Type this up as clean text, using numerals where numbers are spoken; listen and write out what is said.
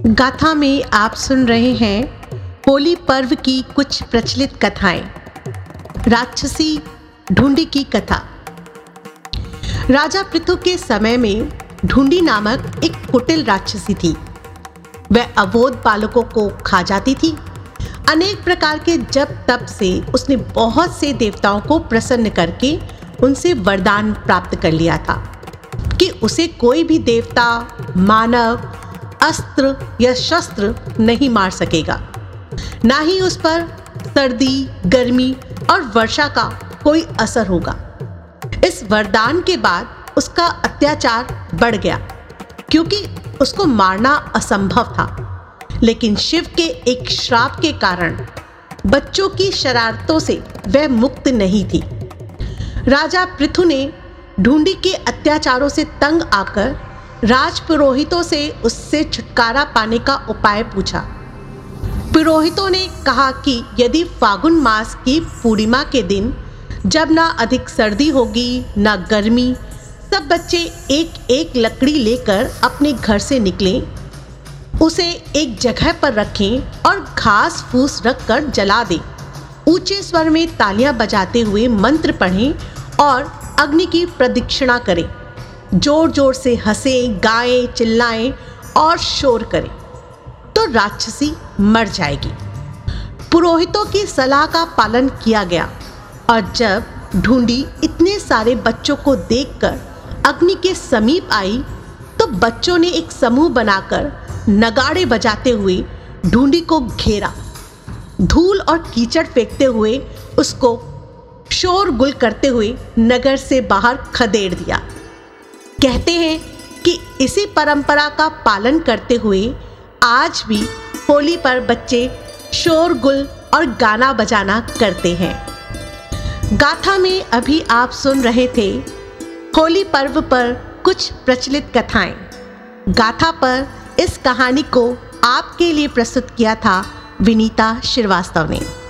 गाथा में आप सुन रहे हैं होली पर्व की कुछ प्रचलित कथाएं। राक्षसी ढूंढी की कथा। राजा पृथु के समय में ढूंढी नामक एक कुटिल राक्षसी थी। वह अबोध बालकों को खा जाती थी। अनेक प्रकार के जप तप से उसने बहुत से देवताओं को प्रसन्न करके उनसे वरदान प्राप्त कर लिया था कि उसे कोई भी देवता, मानव, अस्त्र या शस्त्र नहीं मार सकेगा। ना ही उस पर सर्दी, गर्मी और वर्षा का कोई असर होगा। इस वरदान के बाद उसका अत्याचार बढ़ गया क्योंकि उसको मारना असंभव था। लेकिन शिव के एक श्राप के कारण बच्चों की शरारतों से वह मुक्त नहीं थी। राजा पृथु ने ढूंढी के अत्याचारों से तंग आकर राजपुरोहितों से उससे छुटकारा पाने का उपाय पूछा। पुरोहितों ने कहा कि यदि फागुन मास की पूर्णिमा के दिन, जब ना अधिक सर्दी होगी ना गर्मी, सब बच्चे एक एक लकड़ी लेकर अपने घर से निकलें, उसे एक जगह पर रखें और घास फूस रखकर जला दें। ऊंचे स्वर में तालियां बजाते हुए मंत्र पढ़ें और अग्नि की प्रदक्षिणा करें। जोर जोर से हंसें, गाएं, चिल्लाएं और शोर करें तो राक्षसी मर जाएगी। पुरोहितों की सलाह का पालन किया गया और जब ढूंढी इतने सारे बच्चों को देखकर अग्नि के समीप आई तो बच्चों ने एक समूह बनाकर नगाड़े बजाते हुए ढूंढी को घेरा। धूल और कीचड़ फेंकते हुए उसको शोरगुल करते हुए नगर से बाहर खदेड़ दिया। कहते हैं कि इसी परंपरा का पालन करते हुए आज भी होली पर बच्चे शोरगुल और गाना बजाना करते हैं। गाथा में अभी आप सुन रहे थे होली पर्व पर कुछ प्रचलित कथाएं। गाथा पर इस कहानी को आपके लिए प्रस्तुत किया था विनीता श्रीवास्तव ने।